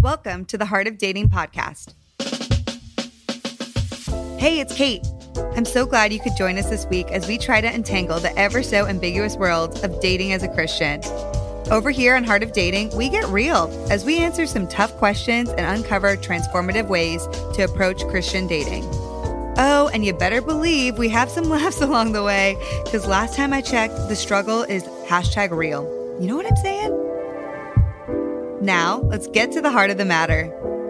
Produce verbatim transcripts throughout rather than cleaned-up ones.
Welcome to the Heart of Dating podcast. Hey, it's Kate. I'm so glad you could join us this week as we try to untangle the ever so ambiguous world of dating as a Christian. Over here on Heart of Dating, we get real as we answer some tough questions and uncover transformative ways to approach Christian dating. Oh, and you better believe we have some laughs along the way, because last time I checked, the struggle is hashtag real. You know what I'm saying? Now, let's get to the heart of the matter.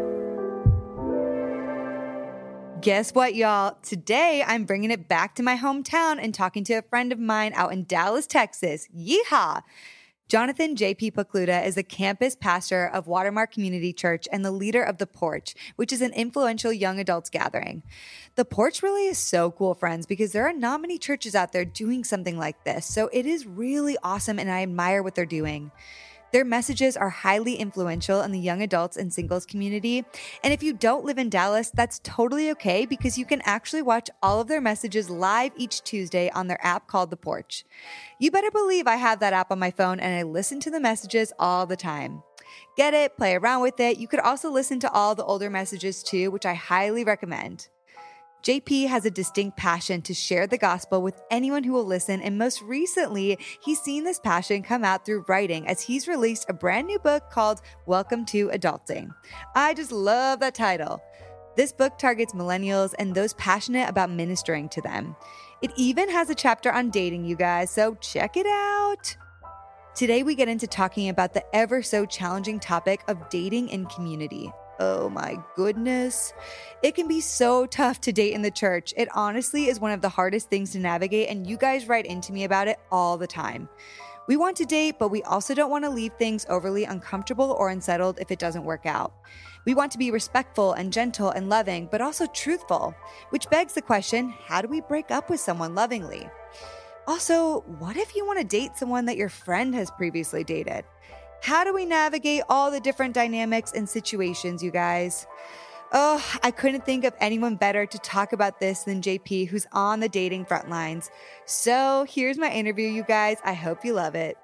Guess what, y'all? Today, I'm bringing it back to my hometown and talking to a friend of mine out in Dallas, Texas. Yeehaw! Jonathan J P Pokluda is the campus pastor of Watermark Community Church and the leader of The Porch, which is an influential young adults gathering. The Porch really is so cool, friends, because there are not many churches out there doing something like this. So it is really awesome, and I admire what they're doing. Their messages are highly influential in the young adults and singles community. And if you don't live in Dallas, that's totally okay, because you can actually watch all of their messages live each Tuesday on their app called The Porch. You better believe I have that app on my phone and I listen to the messages all the time. Get it, play around with it. You could also listen to all the older messages too, which I highly recommend. J P has a distinct passion to share the gospel with anyone who will listen, and most recently, he's seen this passion come out through writing as he's released a brand new book called Welcome to Adulting. I just love that title. This book targets millennials and those passionate about ministering to them. It even has a chapter on dating, you guys, so check it out. Today, we get into talking about the ever so challenging topic of dating in community. Oh my goodness. It can be so tough to date in the church. It honestly is one of the hardest things to navigate, and you guys write into me about it all the time. We want to date, but we also don't want to leave things overly uncomfortable or unsettled if it doesn't work out. We want to be respectful and gentle and loving, but also truthful, which begs the question, how do we break up with someone lovingly? Also, what if you want to date someone that your friend has previously dated? How do we navigate all the different dynamics and situations, you guys? Oh, I couldn't think of anyone better to talk about this than J P, who's on the dating front lines. So here's my interview, you guys. I hope you love it.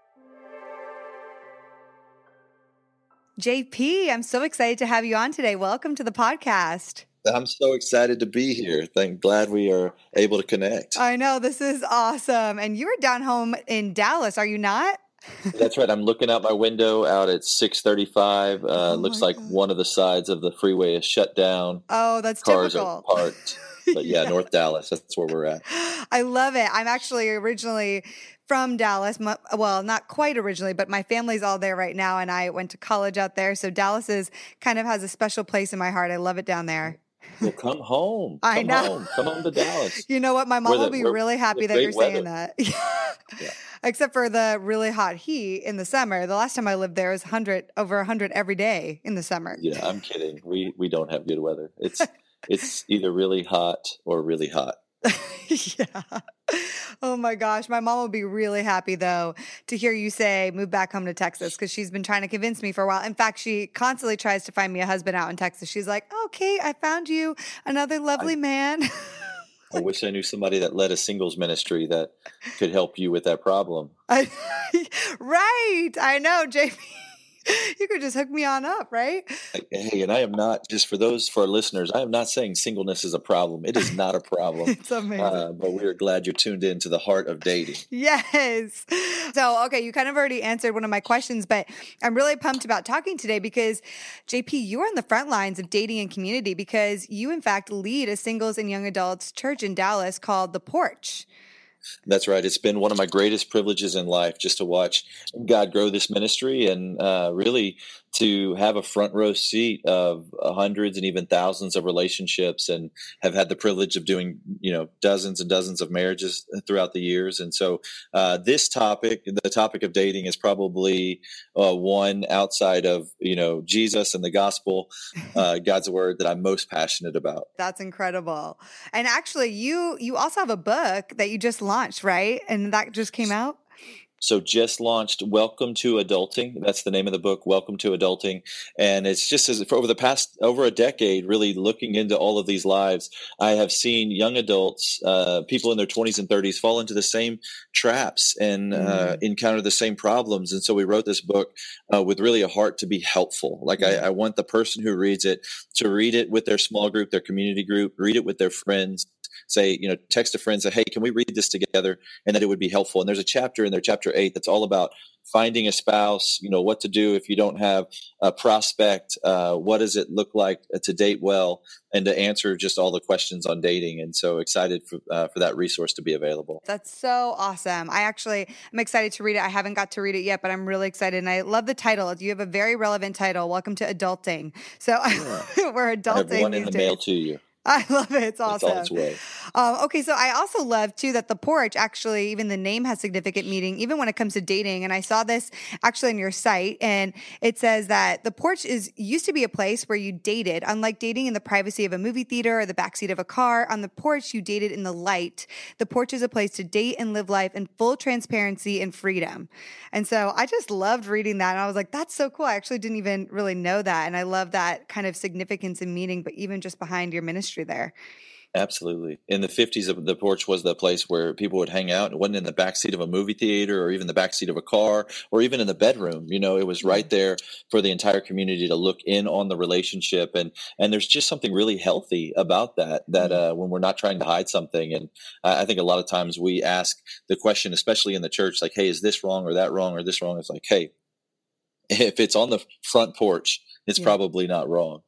J P, I'm so excited to have you on today. Welcome to the podcast. I'm so excited to be here. Thank glad we are able to connect. I know, this is awesome. And you're down home in Dallas, are you not? That's right. I'm looking out my window out at six thirty-five. Uh, oh looks like God. One of the sides of the freeway is shut down. Oh, that's Cars typical. Cars are parked. But yeah, yeah, North Dallas. That's where we're at. I love it. I'm actually originally from Dallas. Well, not quite originally, but my family's all there right now, and I went to college out there. So Dallas is kind of has a special place in my heart. I love it down there. Well, come home. I come know. Home. Come home to Dallas. You know what? My mom the, will be really happy that you're weather. saying that. Yeah. Except for the really hot heat in the summer. The last time I lived there was one hundred, over one hundred every day in the summer. Yeah, I'm kidding. We we don't have good weather. It's it's either really hot or really hot. Yeah. Oh my gosh. My mom will be really happy though to hear you say move back home to Texas, because she's been trying to convince me for a while. In fact, she constantly tries to find me a husband out in Texas. She's like, okay, I found you another lovely I, man. I wish I knew somebody that led a singles ministry that could help you with that problem. I, right. I know, J P. You could just hook me on up, right? Hey, and I am not, just for those, for our listeners, I am not saying singleness is a problem. It is not a problem. It's amazing. Uh, but we are glad you're tuned in to the heart of dating. Yes. So, okay, you kind of already answered one of my questions, but I'm really pumped about talking today because, J P, you are on the front lines of dating and community, because you, in fact, lead a singles and young adults church in Dallas called The Porch. That's right. It's been one of my greatest privileges in life just to watch God grow this ministry, and uh, really to have a front row seat of hundreds and even thousands of relationships, and have had the privilege of doing, you know, dozens and dozens of marriages throughout the years. And so uh, this topic, the topic of dating, is probably uh, one outside of, you know, Jesus and the gospel, uh, God's word, that I'm most passionate about. That's incredible. And actually, you you also have a book that you just launched, right? And that just came out? So just launched Welcome to Adulting. That's the name of the book, Welcome to Adulting. And it's just as for over the past over a decade, really looking into all of these lives, I have seen young adults, uh, people in their twenties and thirties fall into the same traps and uh, Mm. encounter the same problems. And so we wrote this book uh, with really a heart to be helpful. Like I, I want the person who reads it to read it with their small group, their community group, read it with their friends. Say, you know, text a friend, say, hey, can we read this together? And that it would be helpful. And there's a chapter in there, chapter eight, that's all about finding a spouse, you know, what to do if you don't have a prospect, uh, what does it look like to date well, and to answer just all the questions on dating. And so excited for, uh, for that resource to be available. That's so awesome. I actually, I'm excited to read it. I haven't got to read it yet, but I'm really excited. And I love the title. You have a very relevant title. Welcome to Adulting. So yeah. We're adulting. I have one in the days. mail to you. I love it. It's awesome. It's on its way. Um, okay, so I also love too that the porch actually, even the name has significant meaning, even when it comes to dating. And I saw this actually on your site, and it says that the porch is used to be a place where you dated. Unlike dating in the privacy of a movie theater or the backseat of a car, on the porch you dated in the light. The porch is a place to date and live life in full transparency and freedom. And so I just loved reading that, and I was like, that's so cool. I actually didn't even really know that, and I love that kind of significance and meaning, but even just behind your ministry there. Absolutely. In the fifties, the porch was the place where people would hang out. It wasn't in the backseat of a movie theater or even the backseat of a car or even in the bedroom. You know, it was right there for the entire community to look in on the relationship. And and there's just something really healthy about that, that uh, when we're not trying to hide something. And I think a lot of times we ask the question, especially in the church, like, hey, is this wrong or that wrong or this wrong? It's like, hey, if it's on the front porch, it's yeah. probably not wrong.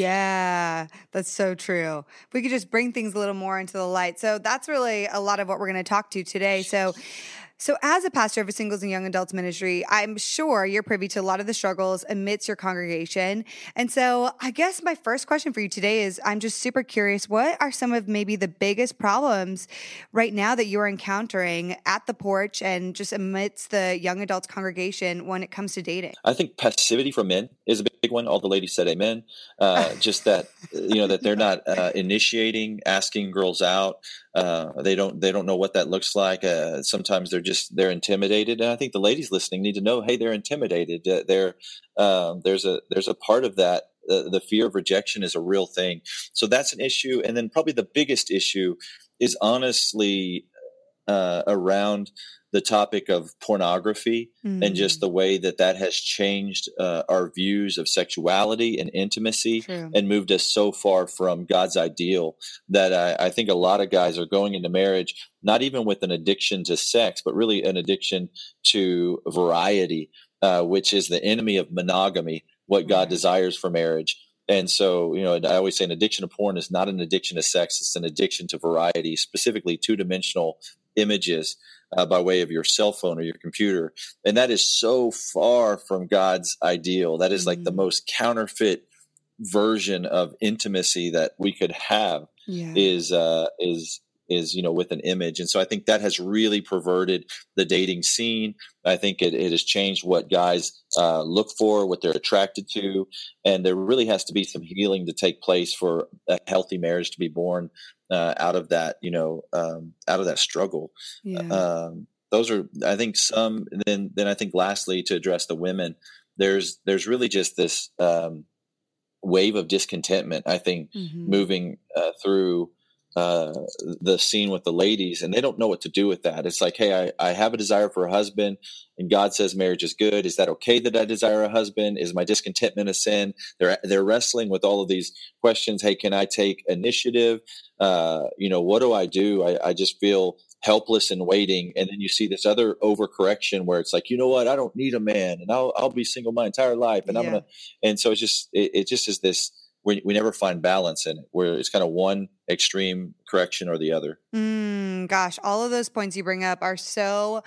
Yeah, that's so true. If we could just bring things a little more into the light. So that's really a lot of what we're going to talk to today. So So as a pastor of a singles and young adults ministry, I'm sure you're privy to a lot of the struggles amidst your congregation. And so I guess my first question for you today is, I'm just super curious, what are some of maybe the biggest problems right now that you're encountering at the porch and just amidst the young adults congregation when it comes to dating? I think passivity from men is a big one. All the ladies said amen. Uh, just that, you know, that they're not uh, initiating, asking girls out. Uh, they don't, they don't know what that looks like. Uh, sometimes they're just, they're intimidated. And I think the ladies listening need to know, hey, they're intimidated. Uh, they're, um, there's a, there's a part of that. Uh, the fear of rejection is a real thing. So that's an issue. And then probably the biggest issue is honestly uh, around the topic of pornography mm-hmm. and just the way that that has changed uh, our views of sexuality and intimacy True. And moved us so far from God's ideal that I, I think a lot of guys are going into marriage, not even with an addiction to sex, but really an addiction to variety, uh, which is the enemy of monogamy, what God right. desires for marriage. And so, you know, I always say an addiction to porn is not an addiction to sex. It's an addiction to variety, specifically two-dimensional images uh, by way of your cell phone or your computer. And that is so far from God's ideal. That is mm-hmm. like the most counterfeit version of intimacy that we could have yeah. is, uh, is, is, you know, with an image. And so I think that has really perverted the dating scene. I think it, it has changed what guys uh, look for, what they're attracted to. And there really has to be some healing to take place for a healthy marriage to be born uh, out of that, you know, um, out of that struggle. Yeah. Um, those are, I think some, and then, then I think lastly, to address the women, there's, there's really just this um, wave of discontentment, I think, mm-hmm. moving uh, through uh, the scene with the ladies, and they don't know what to do with that. It's like, hey, I, I have a desire for a husband and God says marriage is good. Is that okay that I desire a husband? Is my discontentment a sin? They're, they're wrestling with all of these questions. Hey, can I take initiative? Uh, you know, what do I do? I, I just feel helpless and waiting. And then you see this other overcorrection where it's like, you know what? I don't need a man and I'll, I'll be single my entire life. And yeah. I'm going to, and so it's just, it, it just is this, We, we never find balance in it, where it's kind of one extreme correction or the other. Mm, gosh, all of those points you bring up are so,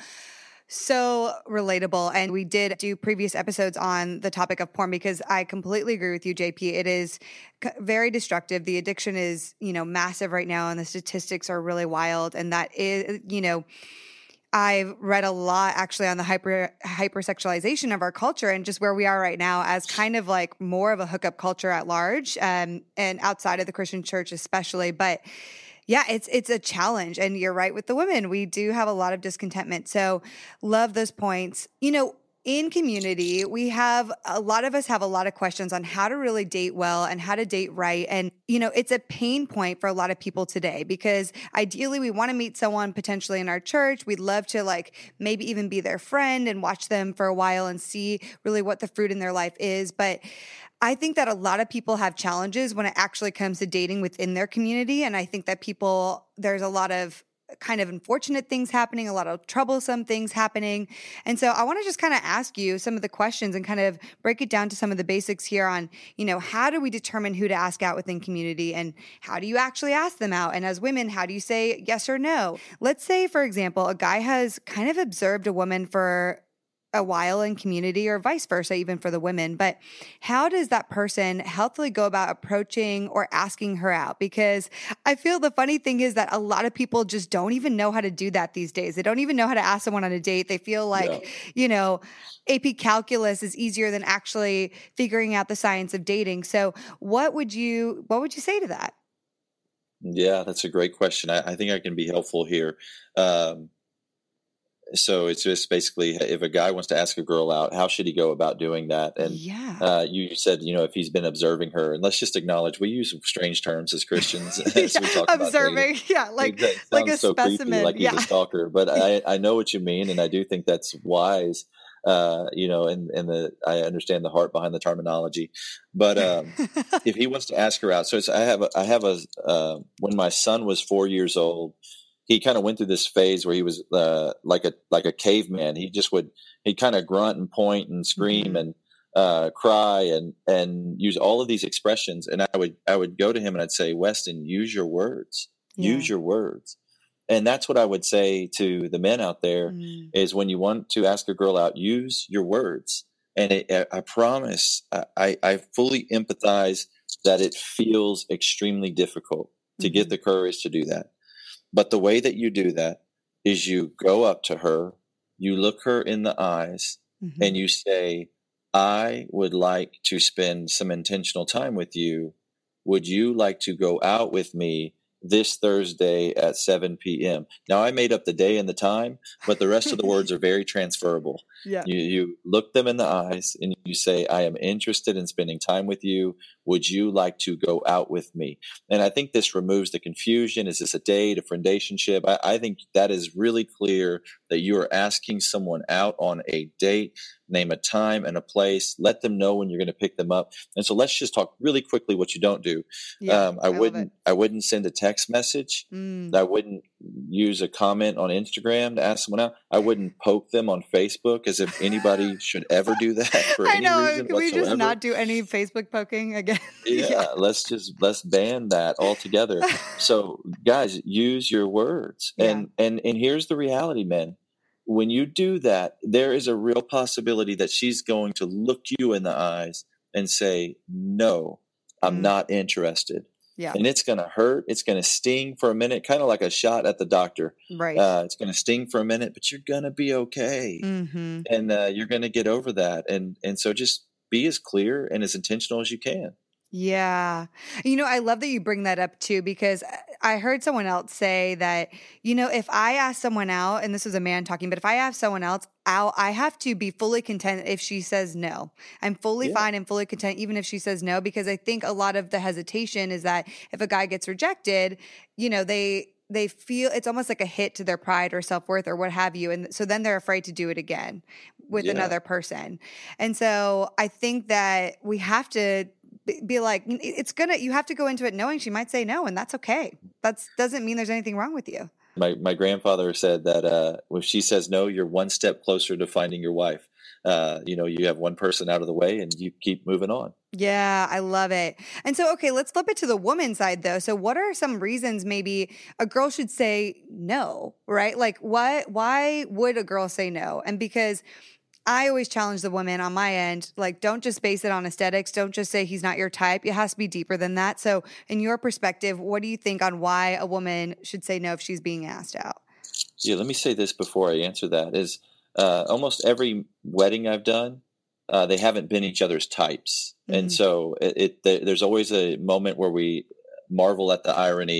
so relatable. And we did do previous episodes on the topic of porn because I completely agree with you, J P. It is c- very destructive. The addiction is, you know, massive right now, and the statistics are really wild. And that is, you know, I've read a lot actually on the hyper hypersexualization of our culture and just where we are right now as kind of like more of a hookup culture at large um, and outside of the Christian church especially. But Yeah, it's it's a challenge. And you're right with the women. We do have a lot of discontentment. So love those points. You know, in community, we have a lot of us have a lot of questions on how to really date well and how to date right. And, you know, it's a pain point for a lot of people today because ideally we want to meet someone potentially in our church. We'd love to like maybe even be their friend and watch them for a while and see really what the fruit in their life is. But I think that a lot of people have challenges when it actually comes to dating within their community. And I think that people, there's a lot of kind of unfortunate things happening, a lot of troublesome things happening. And so I want to just kind of ask you some of the questions and kind of break it down to some of the basics here on, you know, how do we determine who to ask out within community and how do you actually ask them out? And as women, how do you say yes or no? Let's say, for example, a guy has kind of observed a woman for a while in community or vice versa, even for the women. But how does that person healthily go about approaching or asking her out? Because I feel the funny thing is that a lot of people just don't even know how to do that these days. They don't even know how to ask someone on a date. They feel like, yeah. you know, A P calculus is easier than actually figuring out the science of dating. So what would you, what would you say to that? Yeah, that's a great question. I, I think I can be helpful here. Um, So it's just basically if a guy wants to ask a girl out, how should he go about doing that? And yeah. uh, you said, you know, if he's been observing her, and let's just acknowledge we use strange terms as Christians. as yeah, we talk observing, about yeah, like like a so specimen, creepy, like he's yeah. a stalker. But I, I know what you mean, and I do think that's wise. Uh, you know, and and the I understand the heart behind the terminology. But um, if he wants to ask her out, so it's, I have a, I have a uh, when my son was four years old. He kind of went through this phase where he was uh, like a like a caveman. He just would he kind of grunt and point and scream mm-hmm. and uh, cry and and use all of these expressions. And I would I would go to him and I'd say, Weston, use your words, yeah. use your words. And that's what I would say to the men out there mm. is when you want to ask a girl out, use your words. And it, I promise, I, I fully empathize that it feels extremely difficult to mm-hmm. get the courage to do that. But the way that you do that is you go up to her, you look her in the eyes, mm-hmm. and you say, I would like to spend some intentional time with you. Would you like to go out with me this Thursday at seven p.m.? Now, I made up the day and the time, but the rest of the words are very transferable. Yeah. You, you look them in the eyes and you say, I am interested in spending time with you. Would you like to go out with me? And I think this removes the confusion. Is this a date, a friendationship? I, I think that is really clear that you are asking someone out on a date. Name a time and a place. Let them know when you're going to pick them up. And so let's just talk really quickly what you don't do. Yeah, um, I, I wouldn't. I wouldn't send a text message. Mm. I wouldn't use a comment on Instagram to ask someone out. I wouldn't poke them on Facebook as if anybody should ever do that for I any know. reason Can we whatsoever. just not do any Facebook poking again? yeah, yeah, let's just let's ban that altogether. So, guys, use your words. Yeah. And and and here's the reality, men. When you do that, there is a real possibility that she's going to look you in the eyes and say, no, I'm mm. not interested. Yeah. And it's going to hurt. It's going to sting for a minute, kind of like a shot at the doctor. Right. Uh, it's going to sting for a minute, but you're going to be okay. Mm-hmm. And uh, you're going to get over that. And, and so just be as clear and as intentional as you can. Yeah. You know, I love that you bring that up too, because I heard someone else say that, you know, if I ask someone out, and this was a man talking, but if I ask someone else out, I have to be fully content if she says no. I'm fully yeah. fine and fully content even if she says no, because I think a lot of the hesitation is that if a guy gets rejected, you know, they they feel it's almost like a hit to their pride or self-worth or what have you. And so then they're afraid to do it again with yeah. another person. And so I think that we have to be like, it's gonna, you have to go into it knowing she might say no, and that's okay. That's doesn't mean there's anything wrong with you. My my grandfather said that uh, if she says no, you're one step closer to finding your wife. Uh, you know, you have one person out of the way and you keep moving on. Yeah, I love it. And so, okay, let's flip it to the woman's side though. So what are some reasons maybe a girl should say no, right? Like what, why would a girl say no? And because I always challenge the woman on my end, like, don't just base it on aesthetics. Don't just say he's not your type. It has to be deeper than that. So in your perspective, what do you think on why a woman should say no if she's being asked out? Yeah, let me say this before I answer that is uh, almost every wedding I've done, uh, they haven't been each other's types. Mm-hmm. And so it, it there's always a moment where we marvel at the irony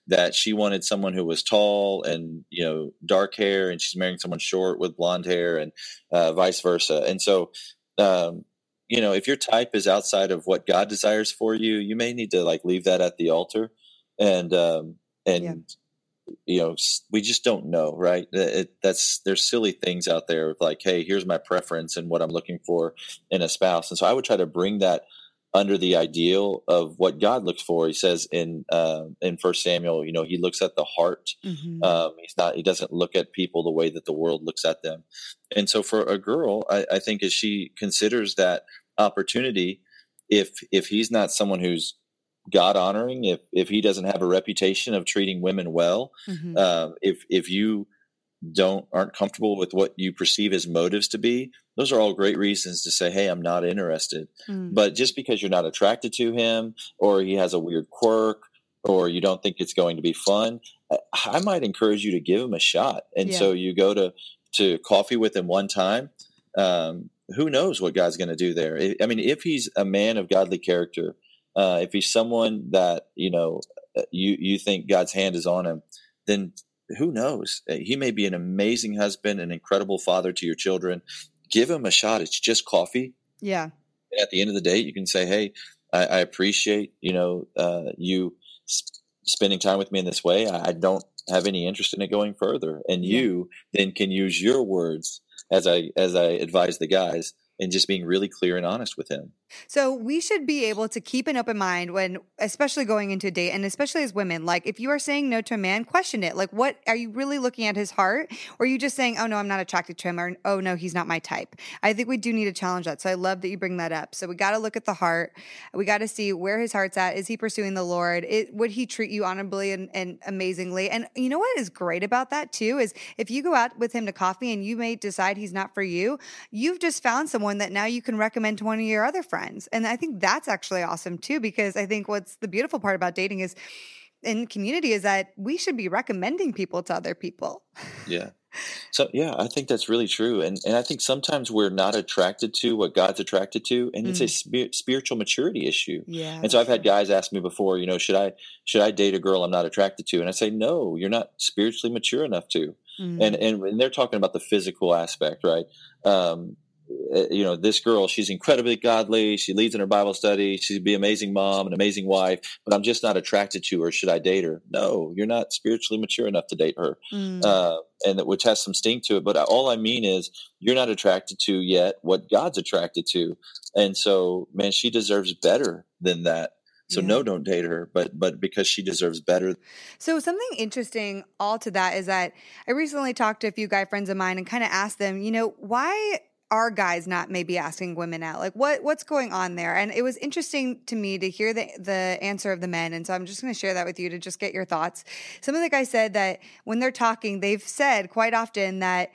that she wanted someone who was tall and, you know, dark hair, and she's marrying someone short with blonde hair, and uh, vice versa. And so, um, you know, if your type is outside of what God desires for you, you may need to like leave that at the altar. And, um, and, Yeah. you know, we just don't know, right? It, that's, there's silly things out there with like, hey, here's my preference and what I'm looking for in a spouse. And so I would try to bring that under the ideal of what God looks for. He says in, uh, in First Samuel, you know, he looks at the heart. Mm-hmm. Um, he's not, he doesn't look at people the way that the world looks at them. And so for a girl, I, I think as she considers that opportunity, if, if he's not someone who's God honoring, if if he doesn't have a reputation of treating women well, Mm-hmm. um, if if you don't aren't comfortable with what you perceive his motives to be, those are all great reasons to say, hey, I'm not interested. Mm. But just because you're not attracted to him, or he has a weird quirk, or you don't think it's going to be fun, I, I might encourage you to give him a shot. And Yeah. so you go to to coffee with him one time. Um, who knows what God's going to do there? I, I mean, if he's a man of godly character, Uh, if he's someone that, you know, you, you think God's hand is on him, then who knows? He may be an amazing husband, an incredible father to your children. Give him a shot. It's just coffee. Yeah. And at the end of the day, you can say, hey, I, I appreciate, you know, uh, you sp- spending time with me in this way. I, I don't have any interest in it going further. And Yeah. you then can use your words as I, as I advise the guys, and just being really clear and honest with him. So we should be able to keep an open mind when, especially going into a date, and especially as women, like if you are saying no to a man, question it. Like, what are you really looking at his heart? Or are you just saying, oh no, I'm not attracted to him, or oh no, he's not my type? I think we do need to challenge that. So I love that you bring that up. So we got to look at the heart. We got to see where his heart's at. Is he pursuing the Lord? It, would he treat you honorably and, and amazingly? And you know what is great about that too, is if you go out with him to coffee and you may decide he's not for you, you've just found someone that now you can recommend to one of your other friends. And I think that's actually awesome too, because I think what's the beautiful part about dating is in community is that we should be recommending people to other people. Yeah. So, yeah, I think that's really true. And and I think sometimes we're not attracted to what God's attracted to, and it's a Mm. spi- spiritual maturity issue. Yeah, And so I've that's had true. guys ask me before, you know, should I should I date a girl I'm not attracted to? And I say, no, you're not spiritually mature enough to. And Mm. and, and they're talking about the physical aspect, right? Um, uh, you know, this girl, she's incredibly godly. She leads in her Bible study. She'd be an amazing mom, an amazing wife, but I'm just not attracted to her. Should I date her? No, you're not spiritually mature enough to date her. Mm. Uh, and that, which has some sting to it. But all I mean is you're not attracted to yet what God's attracted to. And so, man, she deserves better than that. So Yeah. no, don't date her, but, but because she deserves better. So something interesting all to that is that I recently talked to a few guy friends of mine and kind of asked them, you know, why are guys not maybe asking women out? Like what what's going on there? And it was interesting to me to hear the the answer of the men. And so I'm just going to share that with you to just get your thoughts. Some of the guys said that when they're talking, they've said quite often that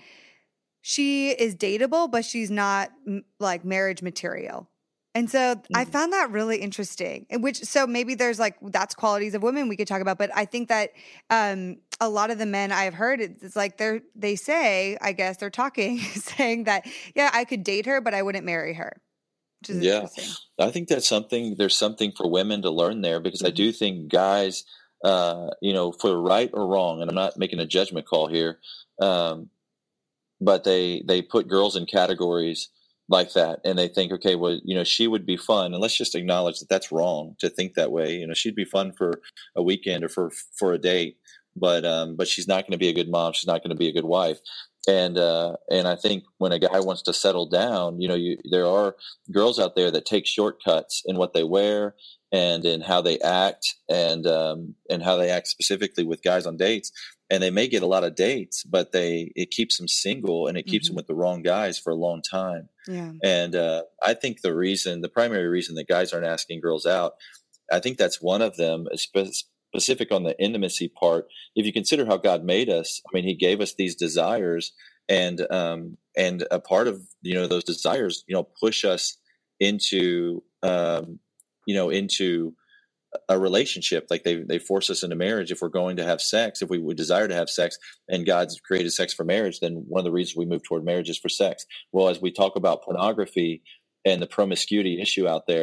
she is dateable, but she's not m- like marriage material. And so I Mhm. found that really interesting. And which so maybe there's like that's qualities of women we could talk about, but I think that um, a lot of the men I've heard it's it's like they're they say I guess they're talking saying that yeah I could date her but I wouldn't marry her, which is Yeah, interesting. I think that's something, there's something for women to learn there, because I Mhm. do think guys, uh, you know, for right or wrong, and I'm not making a judgment call here, um, but they, they put girls in categories like that, and they think, okay, well, you know, she would be fun, and let's just acknowledge that that's wrong to think that way. You know, she'd be fun for a weekend or for, for a date, but, um, but she's not going to be a good mom. She's not going to be a good wife. And, uh, and I think when a guy wants to settle down, you know, you, there are girls out there that take shortcuts in what they wear and in how they act, and, um, and how they act specifically with guys on dates. And they may get a lot of dates, but they, it keeps them single, and it keeps them Mhm. with the wrong guys for a long time. Yeah. And, uh, I think the reason, the primary reason that guys aren't asking girls out, I think that's one of them, spe- specific on the intimacy part. If you consider how God made us, I mean, he gave us these desires, and, um, and a part of, you know, those desires, you know, push us into, um, you know, into a relationship. Like they, they force us into marriage. If we're going to have sex, if we would desire to have sex, and God's created sex for marriage, then one of the reasons we move toward marriage is for sex. Well, as we talk about pornography and the promiscuity issue out there,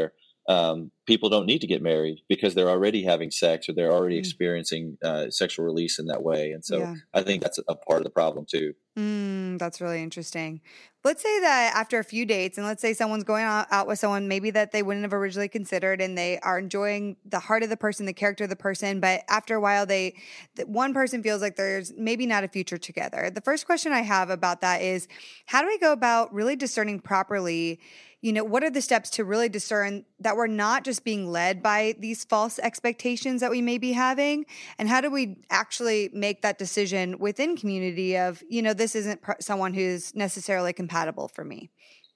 um, people don't need to get married because they're already having sex or they're already Mm. experiencing uh, sexual release in that way. And so Yeah. I think that's a part of the problem too. Mm, that's really interesting. Let's say that after a few dates, and let's say someone's going out, out with someone maybe that they wouldn't have originally considered, and they are enjoying the heart of the person, the character of the person, but after a while, they that one person feels like there's maybe not a future together. The first question I have about that is, how do we go about really discerning properly? You know, what are the steps to really discern that we're not just being led by these false expectations that we may be having? And how do we actually make that decision within community of, you know, this isn't pr- someone who's necessarily compatible for me?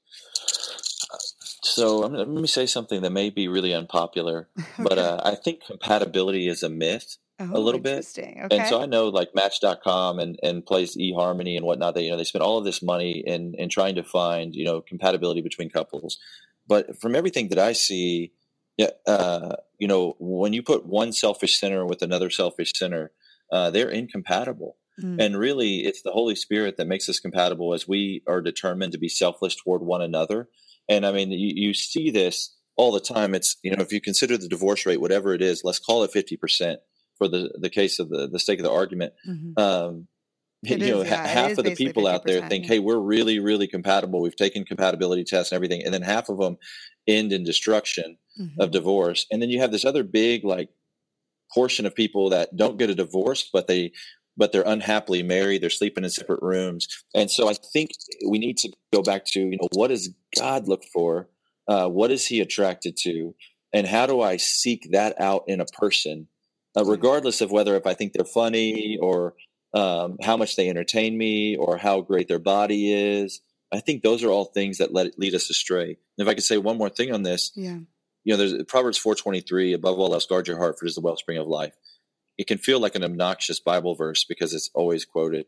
So I'm, let me say something that may be really unpopular, but Okay. uh, I think compatibility is a myth a Oh, little bit. interesting. And Okay. so I know like Match dot com and, and Place eHarmony and whatnot, they, you know, they spend all of this money in, in trying to find, you know, compatibility between couples. But from everything that I see, yeah, uh, you know, when you put one selfish sinner with another selfish sinner, uh, they're incompatible. Mm. And really, it's the Holy Spirit that makes us compatible as we are determined to be selfless toward one another. And I mean, you, you see this all the time. It's, you know, if you consider the divorce rate, whatever it is, let's call it fifty percent for the, the case of the, the sake of the argument. Mhm. Um, It you know, is, ha- yeah, it half is of the basically people out there fifty percent, think, yeah. hey, we're really, really compatible. We've taken compatibility tests and everything. And then half of them end in destruction of Mhm. divorce. And then you have this other big, like, portion of people that don't get a divorce, but they, but they're unhappily married. They're sleeping in separate rooms. And so I think we need to go back to, you know, what does God look for? Uh, what is he attracted to? And how do I seek that out in a person, uh, Yeah. regardless of whether if I think they're funny or um, how much they entertain me or how great their body is. I think those are all things that let, lead us astray. And if I could say one more thing on this, Yeah. you know, there's Proverbs four twenty-three, above all else, guard your heart, for it is the wellspring of life. It can feel like an obnoxious Bible verse because it's always quoted.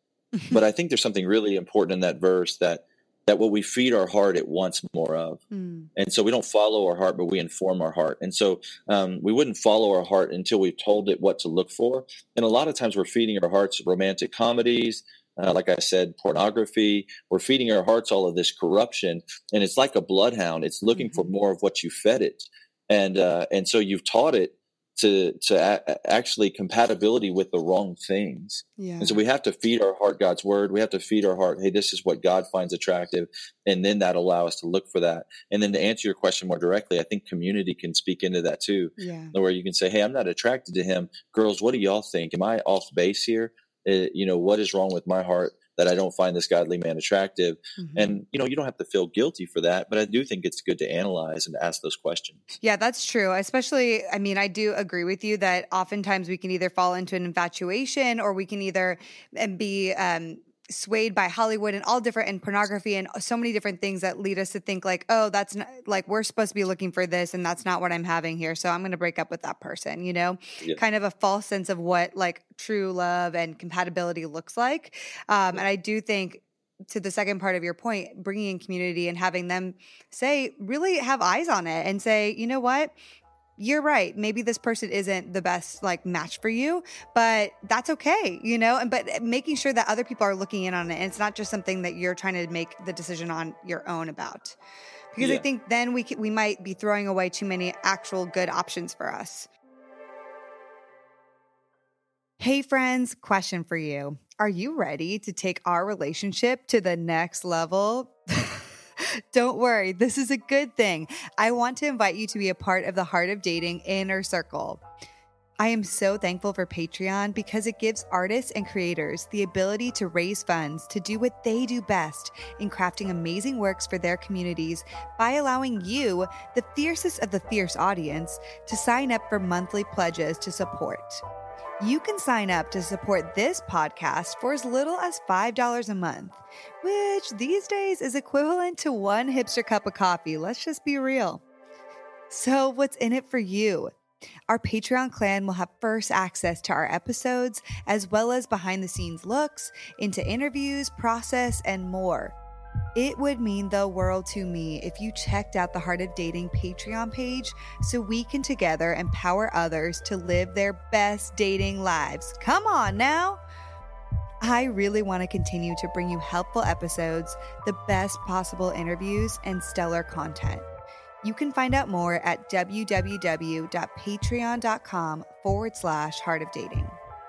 But I think there's something really important in that verse that that what we feed our heart, it wants more of. Mm. And so we don't follow our heart, but we inform our heart. And so um, we wouldn't follow our heart until we've told it what to look for. And a lot of times we're feeding our hearts romantic comedies, uh, like I said, pornography. We're feeding our hearts all of this corruption. And it's like a bloodhound. It's looking for Mhm. more of what you fed it. And uh, and so you've taught it to to a- actually compatibility with the wrong things. Yeah. And so we have to feed our heart God's word. We have to feed our heart, hey, this is what God finds attractive. And then that'll allow us to look for that. And then to answer your question more directly, I think community can speak into that too, Yeah. where you can say, hey, I'm not attracted to him. Girls, what do y'all think? Am I off base here? Uh, you know, what is wrong with my heart that I don't find this godly man attractive? Mhm. And, you know, you don't have to feel guilty for that, but I do think it's good to analyze and ask those questions. Yeah, that's true. Especially, I mean, I do agree with you that oftentimes we can either fall into an infatuation or we can either and be um, swayed by Hollywood and all different and pornography and so many different things that lead us to think like, oh, that's not, like we're supposed to be looking for this and that's not what I'm having here. So I'm going to break up with that person, you know, Yeah. kind of a false sense of what like true love and compatibility looks like. Um, and I do think to the second part of your point, bringing in community and having them say, really have eyes on it and say, you know what? You're right. Maybe this person isn't the best like match for you, but that's okay, you know? And but making sure that other people are looking in on it and it's not just something that you're trying to make the decision on your own about. Because I Yeah. think then we c- we might be throwing away too many actual good options for us. Hey friends, question for you. Are you ready to take our relationship to the next level? Don't worry, this is a good thing. I want to invite you to be a part of the Heart of Dating Inner Circle. I am so thankful for Patreon because it gives artists and creators the ability to raise funds to do what they do best in crafting amazing works for their communities by allowing you, the fiercest of the fierce audience, to sign up for monthly pledges to support. You can sign up to support this podcast for as little as five dollars a month, which these days is equivalent to one hipster cup of coffee. Let's just be real. So what's in it for you? Our Patreon clan will have first access to our episodes, as well as behind the scenes looks into interviews, process, and more. It would mean the world to me if you checked out the Heart of Dating Patreon page so we can together empower others to live their best dating lives. Come on now. I really want to continue to bring you helpful episodes, the best possible interviews, and stellar content. You can find out more at www.patreon.com forward slash Heart of Dating.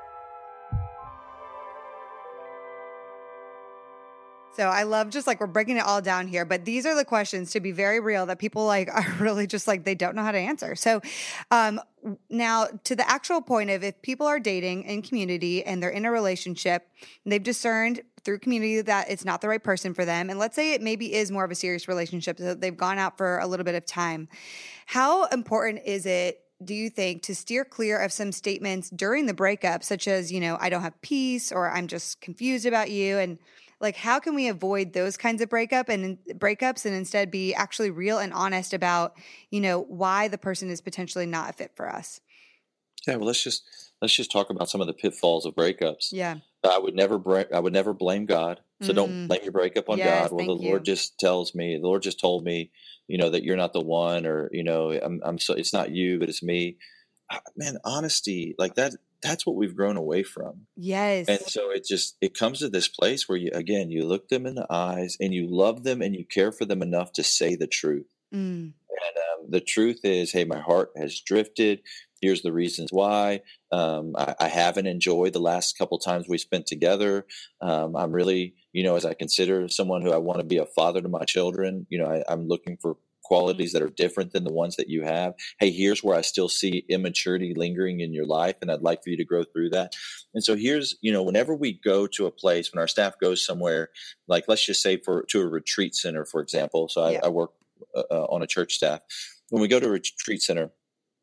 So I love just like we're breaking it all down here, but these are the questions, to be very real, that people like are really just like they don't know how to answer. So um, now to the actual point of if people are dating in community and they're in a relationship, and they've discerned through community that it's not the right person for them, and let's say it maybe is more of a serious relationship, so they've gone out for a little bit of time. How important is it, do you think, to steer clear of some statements during the breakup, such as, you know, I don't have peace, or I'm just confused about you? And like, how can we avoid those kinds of breakup and breakups and instead be actually real and honest about, you know, why the person is potentially not a fit for us? Yeah, well, let's just let's just talk about some of the pitfalls of breakups. Yeah. I would never break. I would never blame God. So mm. don't blame your breakup on yes, God. Well, the Lord you. just tells me. The Lord just told me, you know, that you're not the one, or you know, I'm. I'm so. It's not you, but it's me. Man, honesty like that. That's what we've grown away from. Yes. And so it just, it comes to this place where you, again, you look them in the eyes and you love them and you care for them enough to say the truth. Mm. And um, the truth is, hey, my heart has drifted. Here's the reasons why. Um, I, I haven't enjoyed the last couple times we spent together. Um, I'm really, you know, as I consider someone who I want to be a father to my children, you know, I, I'm looking for qualities that are different than the ones that you have. Hey, here's where I still see immaturity lingering in your life, and I'd like for you to grow through that. And so here's, you know, whenever we go to a place, when our staff goes somewhere, like let's just say for to a retreat center, for example. So I, yeah. I work uh, on a church staff. When we go to a retreat center,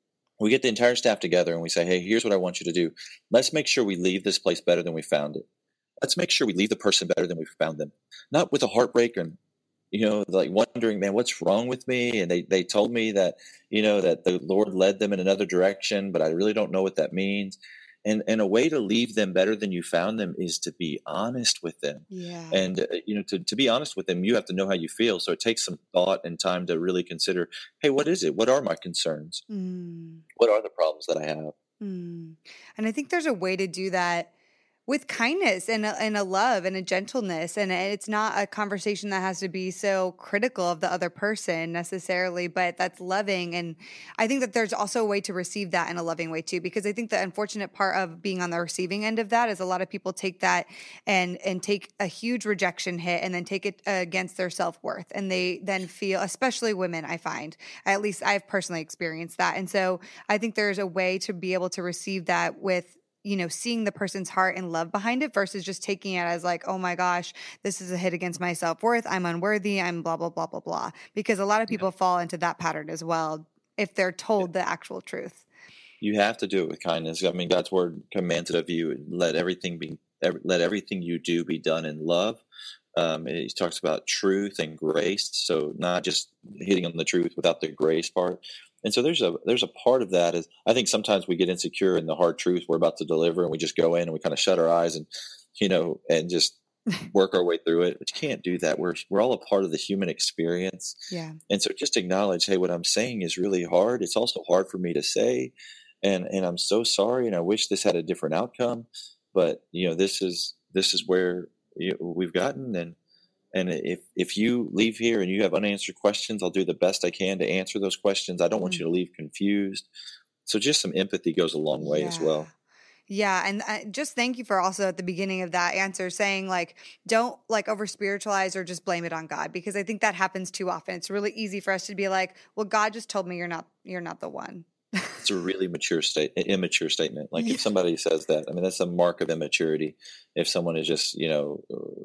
we get the entire staff together and we say, hey, here's what I want you to do. Let's make sure we leave this place better than we found it. Let's make sure we leave the person better than we found them, not with a heartbreak and you know, like wondering, man, what's wrong with me? And they, they told me that, you know, that the Lord led them in another direction, but I really don't know what that means. And and a way to leave them better than you found them is to be honest with them. Yeah. And, uh, you know, to, to be honest with them, you have to know how you feel. So it takes some thought and time to really consider, hey, what is it? What are my concerns? Mm. What are the problems that I have? Mm. And I think there's a way to do that with kindness and a, and a love and a gentleness. And it's not a conversation that has to be so critical of the other person necessarily, but that's loving. And I think that there's also a way to receive that in a loving way too, because I think the unfortunate part of being on the receiving end of that is a lot of people take that and, and take a huge rejection hit and then take it against their self-worth. And they then feel, especially women, I find, at least I've personally experienced that. And so I think there's a way to be able to receive that with, you know, seeing the person's heart and love behind it versus just taking it as like, oh my gosh, this is a hit against my self-worth. I'm unworthy. I'm blah, blah, blah, blah, blah. Because a lot of people yeah. fall into that pattern as well if they're told yeah. the actual truth. You have to do it with kindness. I mean, God's word commands it of you. Let everything be, let everything you do be done in love. Um, he talks about truth and grace. So not just hitting on the truth without the grace part. And so there's a there's a part of that is I think sometimes we get insecure in the hard truth we're about to deliver and we just go in and we kind of shut our eyes and, you know, and just work our way through it. But you can't do that. We're we're all a part of the human experience. Yeah. And so just acknowledge, hey, what I'm saying is really hard. It's also hard for me to say. And and I'm so sorry. And I wish this had a different outcome. But, you know, this is this is where you know, we've gotten. And And if, if you leave here and you have unanswered questions, I'll do the best I can to answer those questions. I don't mm. want you to leave confused. So just some empathy goes a long way yeah. as well. Yeah. And I, just thank you for also at the beginning of that answer saying like, don't like over spiritualize or just blame it on God, because I think that happens too often. It's really easy for us to be like, well, God just told me you're not, you're not the one. It's a really mature state, immature statement. Like yeah. if somebody says that, I mean, that's a mark of immaturity. If someone is just, you know,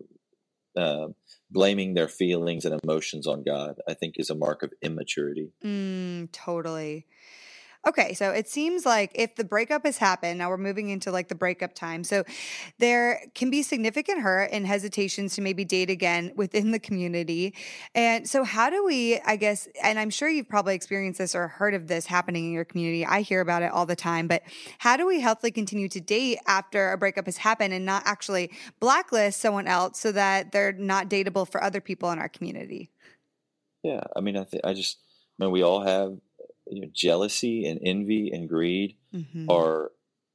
uh, blaming their feelings and emotions on God, I think is a mark of immaturity. Mm, totally. Okay, so it seems like if the breakup has happened, now we're moving into like the breakup time. So there can be significant hurt and hesitations to maybe date again within the community. And so how do we, I guess, and I'm sure you've probably experienced this or heard of this happening in your community. I hear about it all the time, but how do we healthily continue to date after a breakup has happened and not actually blacklist someone else so that they're not dateable for other people in our community? Yeah, I mean, I think I just, I mean, we all have, you know, jealousy and envy and greed mm-hmm. are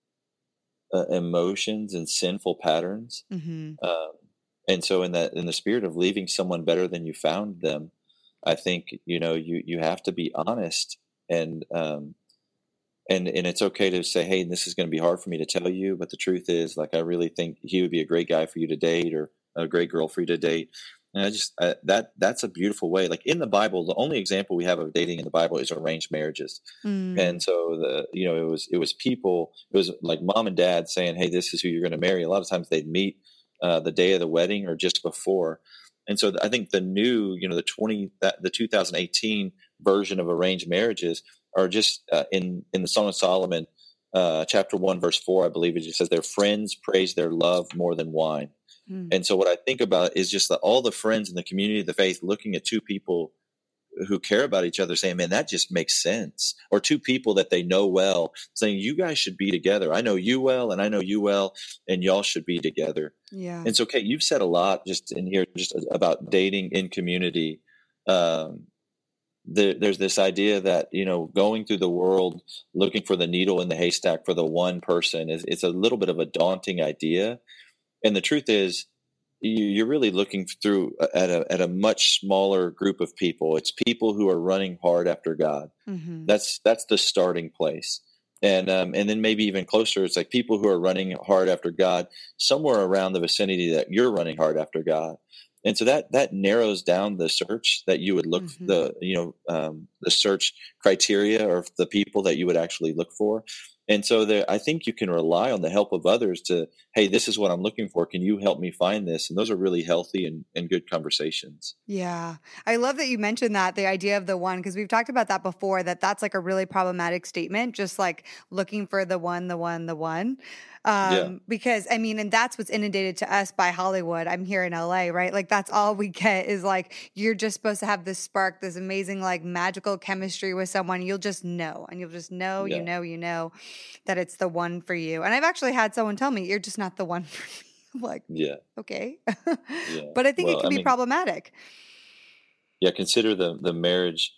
uh, emotions and sinful patterns. Mm-hmm. Um, and so in that, in the spirit of leaving someone better than you found them, I think, you know, you, you have to be honest and, um, and, and it's okay to say, hey, this is going to be hard for me to tell you. But the truth is, like, I really think he would be a great guy for you to date, or a great girl for you to date. And I just, I, that, that's a beautiful way. Like in the Bible, the only example we have of dating in the Bible is arranged marriages. Mm. And so the, you know, it was, it was people, it was like mom and dad saying, hey, this is who you're going to marry. A lot of times they'd meet uh, the day of the wedding or just before. And so I think the new, you know, the twenty, the two thousand eighteen version of arranged marriages are just uh, in, in the Song of Solomon, uh, chapter one, verse four, I believe it just says, their friends praise their love more than wine. Mm. And so what I think about is just that all the friends in the community of the faith looking at two people who care about each other saying, man, that just makes sense. Or two people that they know well saying, you guys should be together. I know you well, and I know you well, and y'all should be together. Yeah. And so, Kate, you've said a lot just in here, just about dating in community. Um, the, there's this idea that, you know, going through the world, looking for the needle in the haystack for the one person is, it's a little bit of a daunting idea. And the truth is, you're really looking through at a at a much smaller group of people. It's people who are running hard after God. Mm-hmm. That's that's the starting place, and um, and then maybe even closer, it's like people who are running hard after God somewhere around the vicinity that you're running hard after God. And so that that narrows down the search that you would look mm-hmm. the you know um, the search criteria or the people that you would actually look for. And so there, I think you can rely on the help of others to, hey, this is what I'm looking for. Can you help me find this? And those are really healthy and, and good conversations. Yeah. I love that you mentioned that, the idea of the one, because we've talked about that before, that that's like a really problematic statement, just like looking for the one, the one, the one. Um, yeah. Because, I mean, and that's what's inundated to us by Hollywood. I'm here in L A, right? Like that's all we get is like, you're just supposed to have this spark, this amazing, like magical chemistry with someone. You'll just know, and you'll just know, yeah. you know, you know that it's the one for you. And I've actually had someone tell me, you're just not the one for me. I'm like, yeah, okay. yeah. But I think well, it can I be mean, problematic. Yeah. Consider the, the marriage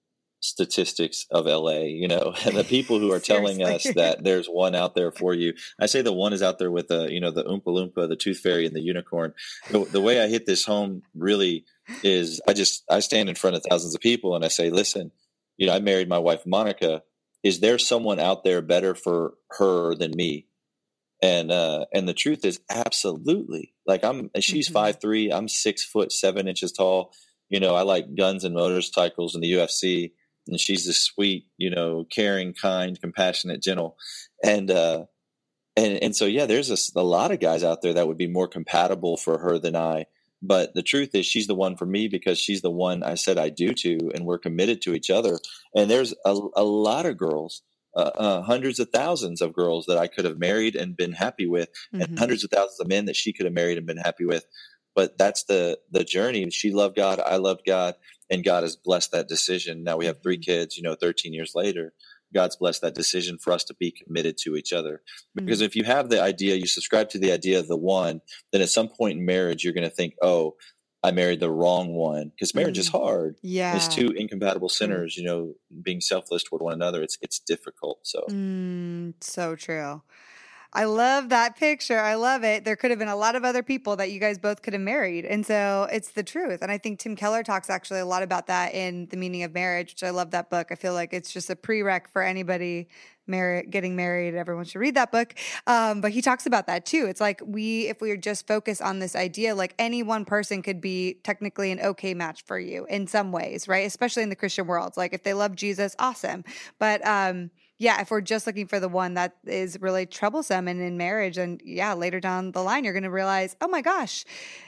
statistics of L A, you know, and the people who are telling us that there's one out there for you. I say the one is out there with the, you know, the Oompa Loompa, the Tooth Fairy, and the unicorn. The, the way I hit this home really is I just, I stand in front of thousands of people and I say, listen, you know, I married my wife, Monica. Is there someone out there better for her than me? And, uh, and the truth is absolutely. Like I'm, she's mm-hmm. five, three, I'm six foot, seven inches tall. You know, I like guns and motorcycles in the U F C. And she's this sweet, you know, caring, kind, compassionate, gentle. And, uh, and, and so, yeah, there's a, a lot of guys out there that would be more compatible for her than I. But the truth is she's the one for me because she's the one I said I do to, and we're committed to each other. And there's a, a lot of girls, uh, uh, hundreds of thousands of girls that I could have married and been happy with, mm-hmm. and hundreds of thousands of men that she could have married and been happy with. But that's the, the journey. She loved God. I loved God. And God has blessed that decision. Now we have three kids, you know, thirteen years later. God's blessed that decision for us to be committed to each other. Because mm-hmm. if you have the idea, you subscribe to the idea of the one, then at some point in marriage, you're going to think, oh, I married the wrong one. Because marriage mm-hmm. is hard. Yeah. It's two incompatible sinners, you know, being selfless toward one another. It's, it's difficult. So, mm, so true. I love that picture. I love it. There could have been a lot of other people that you guys both could have married. And so it's the truth. And I think Tim Keller talks actually a lot about that in The Meaning of Marriage, which I love that book. I feel like it's just a prereq for anybody mar- getting married. Everyone should read that book. Um, but he talks about that too. It's like we, if we are just focused on this idea, like any one person could be technically an okay match for you in some ways, right? Especially in the Christian world. Like if they love Jesus, awesome. But, um, yeah, if we're just looking for the one, that is really troublesome. And in marriage, and yeah, later down the line, you're going to realize, oh my gosh,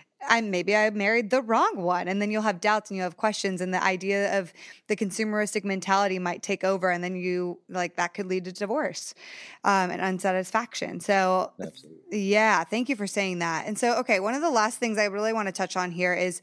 I maybe I married the wrong one. And then you'll have doubts and you'll have questions. And the idea of the consumeristic mentality might take over. And then you, like, that could lead to divorce um, and unsatisfaction. So Absolutely. yeah, thank you for saying that. And so, okay, one of the last things I really want to touch on here is,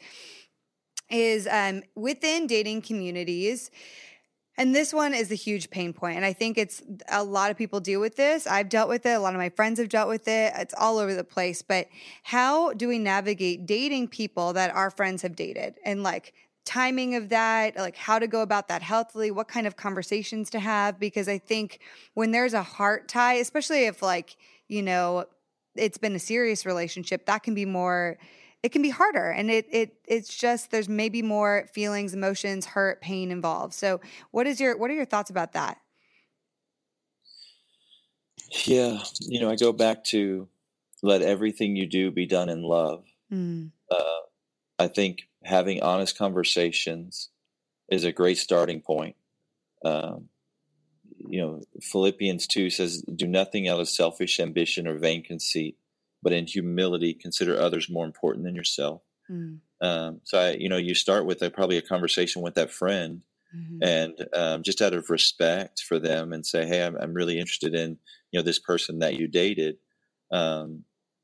is um, within dating communities. And this one is a huge pain point. And I think it's a lot of people deal with this. I've dealt with it. A lot of my friends have dealt with it. It's all over the place. But how do we navigate dating people that our friends have dated? And like timing of that, like how to go about that healthily, what kind of conversations to have? Because I think when there's a heart tie, especially if like, you know, it's been a serious relationship, that can be more it can be harder. And it it it's just, there's maybe more feelings, emotions, hurt, pain involved. So what is your, what are your thoughts about that? Yeah. You know, I go back to let everything you do be done in love. Mm, Uh, I think having honest conversations is a great starting point. Um, you know, Philippians two says, do nothing out of selfish ambition or vain conceit, but in humility, consider others more important than yourself. mm, Um, so, I, you know, you start with a, probably a conversation with that friend mhm, and um, just out of respect for them and say, hey, I'm, I'm really interested in, you know, this person that you dated. Um,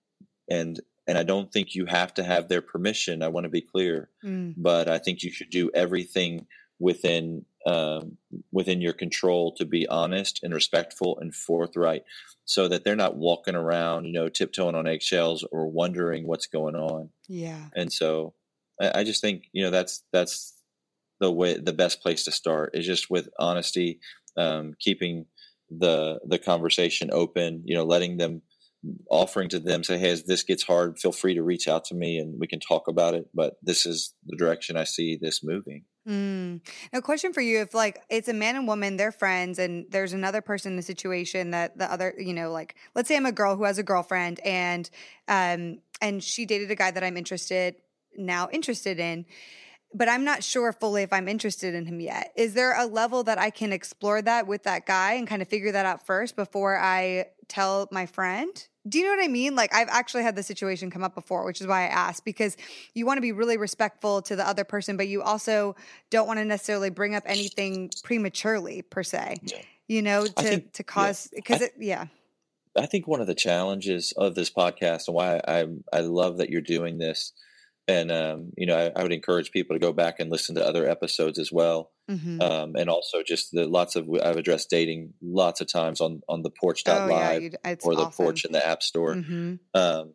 and, and I don't think you have to have their permission. I want to be clear, mm, but I think you should do everything within um, within your control to be honest and respectful and forthright, so that they're not walking around, you know, tiptoeing on eggshells or wondering what's going on. yeah. And so, I, I just think, you know, that's that's the way, the best place to start is just with honesty, um, keeping the the conversation open, you know, letting them, offering to them, say, hey, as this gets hard, feel free to reach out to me and we can talk about it, but this is the direction I see this moving. Mm. A question for you: if like it's a man and woman, they're friends, and there's another person in the situation that the other, you know, like let's say I'm a girl who has a girlfriend, and um, and she dated a guy that I'm interested now interested in, but I'm not sure fully if I'm interested in him yet. Is there a level that I can explore that with that guy and kind of figure that out first before I tell my friend? Do you know what I mean? Like I've actually had this situation come up before, which is why I asked, because you want to be really respectful to the other person, but you also don't want to necessarily bring up anything prematurely per se, Yeah. you know, I to, think, to yeah, cause, because I, it, yeah. I think one of the challenges of this podcast and why I, I love that you're doing this. And, um, you know, I, I would encourage people to go back and listen to other episodes as well. Mm-hmm. Um, and also just the lots of, I've addressed dating lots of times on, on the porch Oh yeah. live You, it's or the awesome. porch in the app store. Mm-hmm. Um,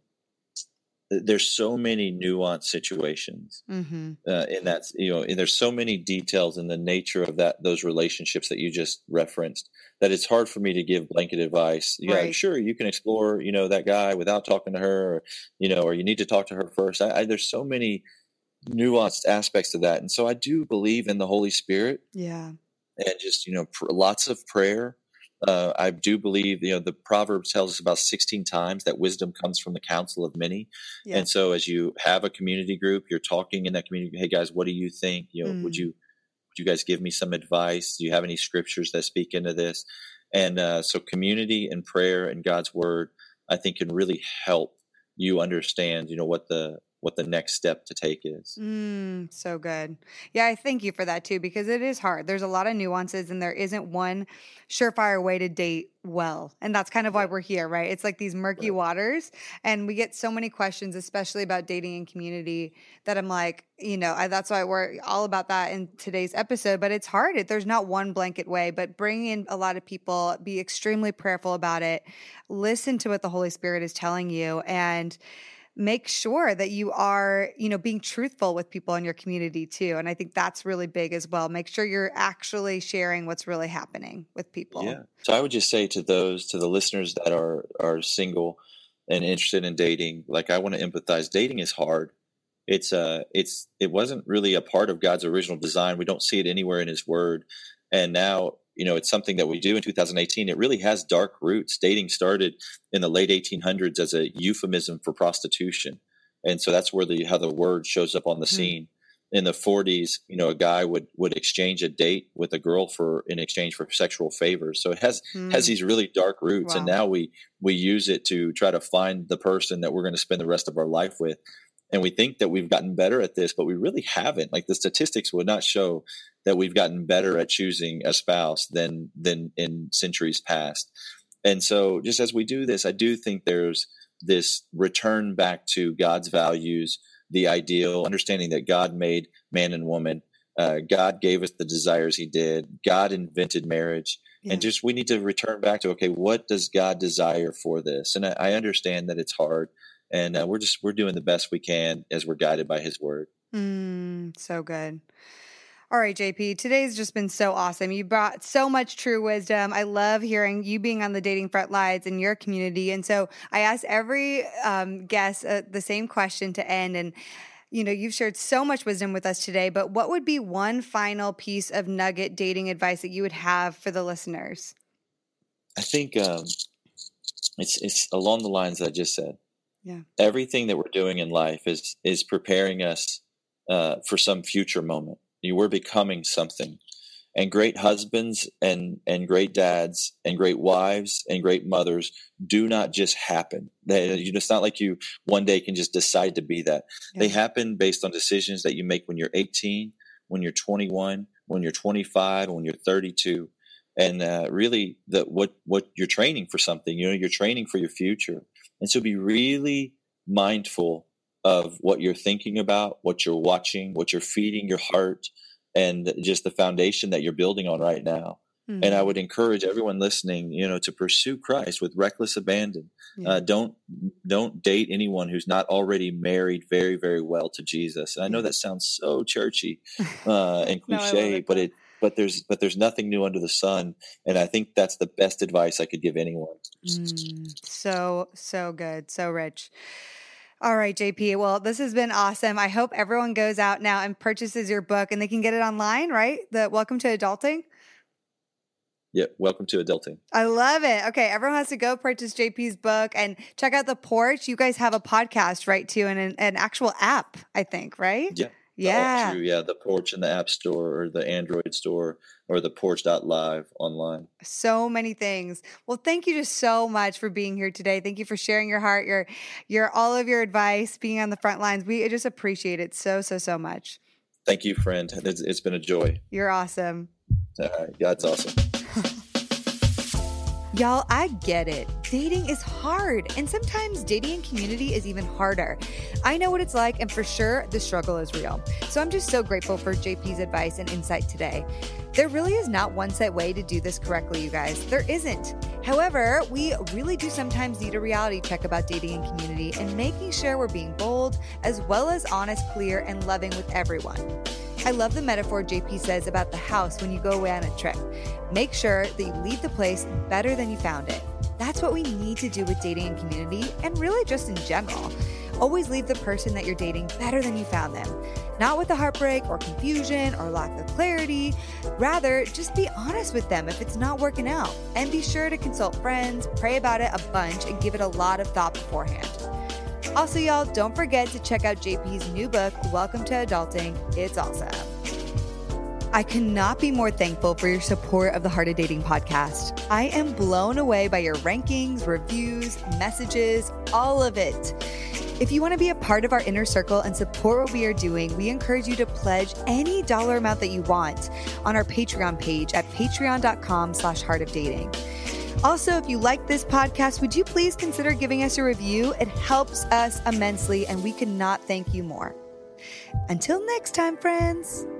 there's so many nuanced situations Mm-hmm. uh, in that, you know, and there's so many details in the nature of that, those relationships that you just referenced, that it's hard for me to give blanket advice. Yeah, Right. sure, you can explore, you know, that guy without talking to her, or, you know, or you need to talk to her first. I, I, there's so many nuanced aspects to that. And so I do believe in the Holy Spirit Yeah. and just, you know, pr- lots of prayer. Uh, I do believe, you know, the Proverbs tells us about sixteen times that wisdom comes from the counsel of many. Yeah. And so as you have a community group, you're talking in that community, hey guys, what do you think? You know, would Mm. you, would you guys give me some advice? Do you have any scriptures that speak into this? And uh, so community and prayer and God's word, I think can really help you understand, you know, what the, what the next step to take is. Mm, so good. Yeah, I thank you for that too, because it is hard. There's a lot of nuances and there isn't one surefire way to date well. And that's kind of why Yeah. we're here, right? It's like these murky Right. waters and we get so many questions, especially about dating and community, that I'm like, you know, I, that's why we're all about that in today's episode, but it's hard. It, there's not one blanket way, but bring in a lot of people, be extremely prayerful about it, listen to what the Holy Spirit is telling you, and make sure that you are, you know, being truthful with people in your community too. And I think that's really big as well. Make sure you're actually sharing what's really happening with people. Yeah. So I would just say to those, to the listeners that are, are single and interested in dating, like I want to empathize. Dating is hard. It's uh it's it wasn't really a part of God's original design. We don't see it anywhere in his word. And now, you know, it's something that we do in two thousand eighteen. It really has dark roots. Dating started in the late eighteen hundreds as a euphemism for prostitution. And so that's where the how the word shows up on the Hmm. scene. In the forties, you know, a guy would would exchange a date with a girl for in exchange for sexual favors. So it has has Hmm. these really dark roots. And Wow. now we we use it to try to find the person that we're going to spend the rest of our life with. And we think that we've gotten better at this, but we really haven't. Like the statistics would not show that we've gotten better at choosing a spouse than than in centuries past. And so just as we do this, I do think there's this return back to God's values, the ideal, understanding that God made man and woman. Uh, God gave us the desires he did. God invented marriage. Yeah. And just we need to return back to, okay, what does God desire for this? And I, I understand that it's hard. And uh, we're just we're doing the best we can as we're guided by his word. Mm, so good. All right, J P, today's just been so awesome. You brought so much true wisdom. I love hearing you being on the dating front lines in your community. And so I asked every um, guest uh, the same question to end. And, you know, you've shared so much wisdom with us today, but what would be one final piece of nugget dating advice that you would have for the listeners? I think um, it's it's along the lines that I just said. Yeah. Everything that we're doing in life is is preparing us uh, for some future moment. You were becoming something, and great husbands and and great dads and great wives and great mothers do not just happen. They, you, it's not like you one day can just decide to be that. Yeah. They happen based on decisions that you make when you're eighteen, when you're twenty-one, when you're twenty-five, when you're thirty-two, and uh, really the what what you're training for something. You know, you're training for your future, and so be really mindful of what you're thinking about, what you're watching, what you're feeding your heart, and just the foundation that you're building on right now. Mm-hmm. And I would encourage everyone listening, you know, to pursue Christ with reckless abandon. Yeah. Uh, don't don't date anyone who's not already married very, very well to Jesus. And I know that sounds so churchy uh, and cliche, no, it, but it but there's but there's nothing new under the sun. And I think that's the best advice I could give anyone. Mm, so so good, so rich. All right, J P. Well, this has been awesome. I hope everyone goes out now and purchases your book, and they can get it online, right? The Welcome to Adulting. Yeah, Welcome to Adulting. I love it. Okay, everyone has to go purchase J P's book and check out The Porch. You guys have a podcast, right, too, and an, an actual app, I think, right? Yeah. Yeah. Oh, true. Yeah, The Porch in the App Store or the Android Store or the porch dot live online. So many things. Well, thank you just so much for being here today. Thank you for sharing your heart, your your all of your advice, being on the front lines. We just appreciate it so, so, so much. Thank you, friend. It's, it's been a joy. You're awesome. All right. God's awesome. Y'all, I get it. Dating is hard, and sometimes dating in community is even harder. I know what it's like, and for sure, the struggle is real. So I'm just so grateful for J P's advice and insight today. There really is not one set way to do this correctly, you guys. There isn't. However, we really do sometimes need a reality check about dating in community and making sure we're being bold, as well as honest, clear, and loving with everyone. I love the metaphor J P says about the house when you go away on a trip. Make sure that you leave the place better than you found it. That's what we need to do with dating in community and really just in general. Always leave the person that you're dating better than you found them. Not with a heartbreak or confusion or lack of clarity. Rather, just be honest with them if it's not working out. And be sure to consult friends, pray about it a bunch, and give it a lot of thought beforehand. Also, y'all, don't forget to check out J P's new book, Welcome to Adulting. It's awesome. I cannot be more thankful for your support of the Heart of Dating podcast. I am blown away by your rankings, reviews, messages, all of it. If you want to be a part of our inner circle and support what we are doing, we encourage you to pledge any dollar amount that you want on our Patreon page at patreon.com slash heart of dating. Also, if you like this podcast, would you please consider giving us a review? It helps us immensely, and we could not thank you more. Until next time, friends.